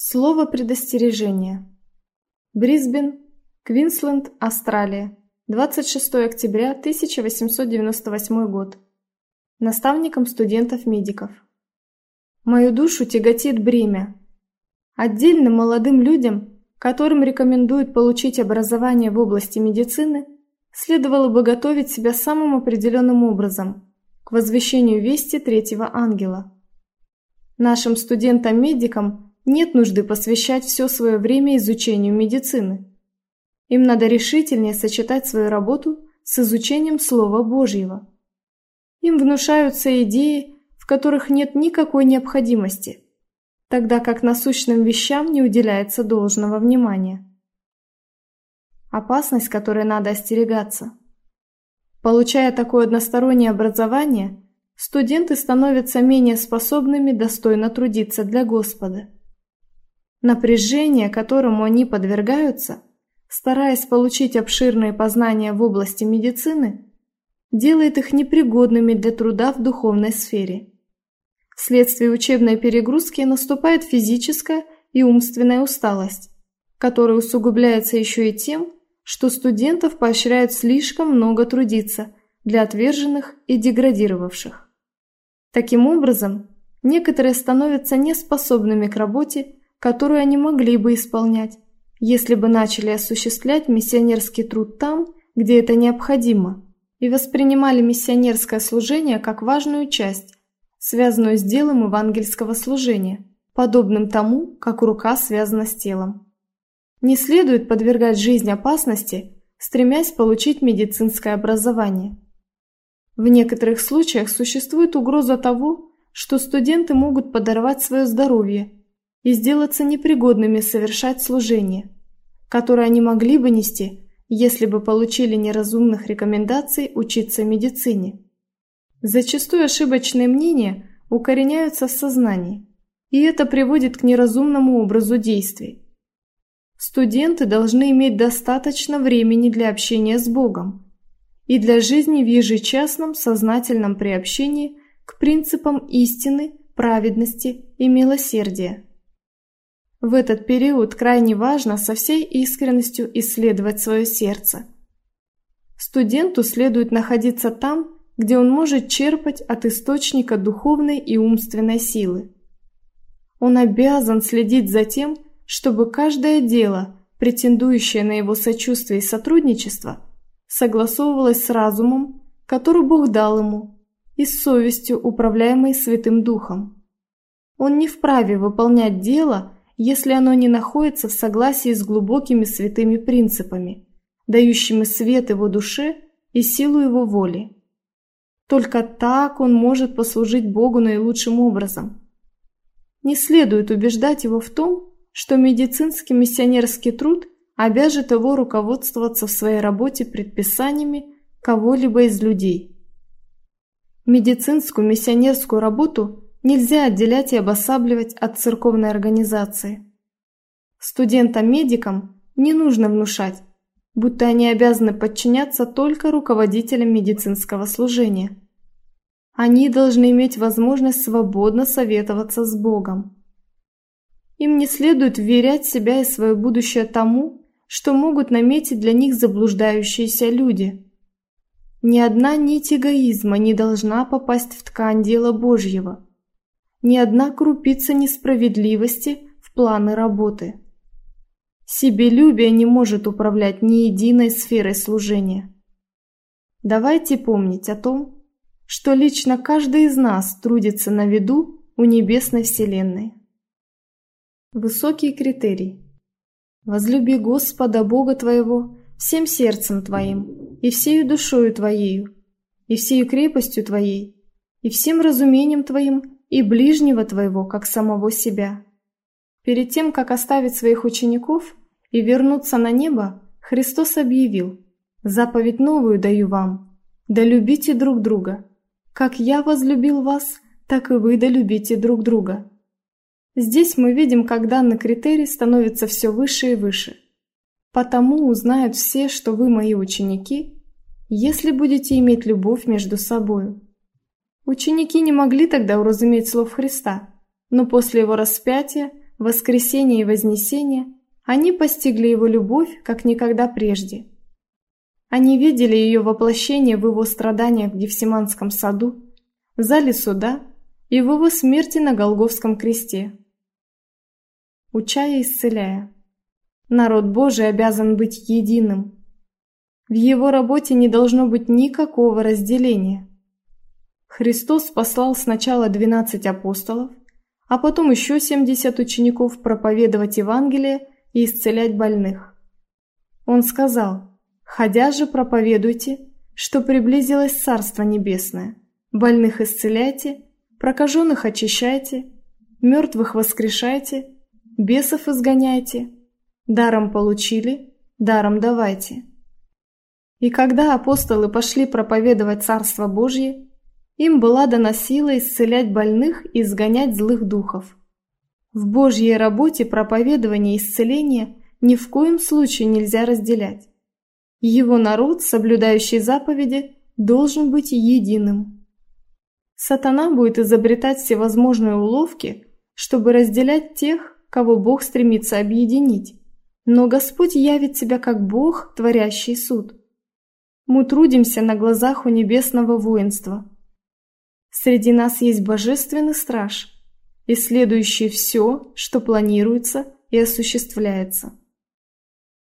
Слово предостережения. Брисбен, Квинсленд, Австралия. 26 октября 1898 год. Наставником студентов-медиков. Мою душу тяготит бремя. Отдельным молодым людям, которым рекомендуют получить образование в области медицины, следовало бы готовить себя самым определенным образом к возвещению вести третьего ангела. Нашим студентам-медикам нет нужды посвящать все свое время изучению медицины. Им надо решительнее сочетать свою работу с изучением Слова Божьего. Им внушаются идеи, в которых нет никакой необходимости, тогда как насущным вещам не уделяется должного внимания. Опасность, которой надо остерегаться. Получая такое одностороннее образование, студенты становятся менее способными достойно трудиться для Господа. Напряжение, которому они подвергаются, стараясь получить обширные познания в области медицины, делает их непригодными для труда в духовной сфере. Вследствие учебной перегрузки наступает физическая и умственная усталость, которая усугубляется еще и тем, что студентов поощряют слишком много трудиться для отверженных и деградировавших. Таким образом, некоторые становятся неспособными к работе, которую они могли бы исполнять, если бы начали осуществлять миссионерский труд там, где это необходимо, и воспринимали миссионерское служение как важную часть, связанную с делом евангельского служения, подобным тому, как рука связана с телом. Не следует подвергать жизнь опасности, стремясь получить медицинское образование. В некоторых случаях существует угроза того, что студенты могут подорвать свое здоровье и сделаться непригодными совершать служение, которое они могли бы нести, если бы получили неразумных рекомендаций учиться медицине. Зачастую ошибочные мнения укореняются в сознании, и это приводит к неразумному образу действий. Студенты должны иметь достаточно времени для общения с Богом и для жизни в ежечасном сознательном приобщении к принципам истины, праведности и милосердия. В этот период крайне важно со всей искренностью исследовать свое сердце. Студенту следует находиться там, где он может черпать от источника духовной и умственной силы. Он обязан следить за тем, чтобы каждое дело, претендующее на его сочувствие и сотрудничество, согласовывалось с разумом, который Бог дал ему, и с совестью, управляемой Святым Духом. Он не вправе выполнять дело, если оно не находится в согласии с глубокими святыми принципами, дающими свет его душе и силу его воли. Только так он может послужить Богу наилучшим образом. Не следует убеждать его в том, что медицинский миссионерский труд обяжет его руководствоваться в своей работе предписаниями кого-либо из людей. Медицинскую миссионерскую работу нельзя отделять и обосабливать от церковной организации. Студентам-медикам не нужно внушать, будто они обязаны подчиняться только руководителям медицинского служения. Они должны иметь возможность свободно советоваться с Богом. Им не следует вверять себя и свое будущее тому, что могут наметить для них заблуждающиеся люди. Ни одна нить эгоизма не должна попасть в ткань дела Божьего. Ни одна крупица несправедливости в планы работы. Себелюбие не может управлять ни единой сферой служения. Давайте помнить о том, что лично каждый из нас трудится на виду у небесной вселенной. Высокий критерий. Возлюби Господа Бога твоего всем сердцем твоим, и всею душою твоею, и всею крепостью твоей, и всем разумением твоим, и ближнего твоего, как самого себя. Перед тем, как оставить своих учеников и вернуться на небо, Христос объявил: «Заповедь новую даю вам, да любите друг друга. Как я возлюбил вас, так и вы да любите друг друга». Здесь мы видим, как данный критерий становится все выше и выше. «Потому узнают все, что вы мои ученики, если будете иметь любовь между собою». Ученики не могли тогда уразуметь слов Христа, но после его распятия воскресение и вознесение, они постигли Его любовь, как никогда прежде. Они видели ее воплощение в Его страданиях в Гефсиманском саду, в зале суда и в Его смерти на Голгофском кресте. Уча и исцеляя, народ Божий обязан быть единым. В Его работе не должно быть никакого разделения. Христос послал сначала 12 апостолов, а потом еще 70 учеников проповедовать Евангелие и исцелять больных. Он сказал: «Ходя же проповедуйте, что приблизилось Царство Небесное, больных исцеляйте, прокаженных очищайте, мертвых воскрешайте, бесов изгоняйте, даром получили, даром давайте». И когда апостолы пошли проповедовать Царство Божье, им была дана сила исцелять больных и изгонять злых духов. В Божьей работе проповедование и исцеление ни в коем случае нельзя разделять. Его народ, соблюдающий заповеди, должен быть единым. Сатана будет изобретать всевозможные уловки, чтобы разделять тех, кого Бог стремится объединить, но Господь явит себя как Бог, творящий суд. Мы трудимся на глазах у небесного воинства. Среди нас есть божественный страж, исследующий все, что планируется и осуществляется.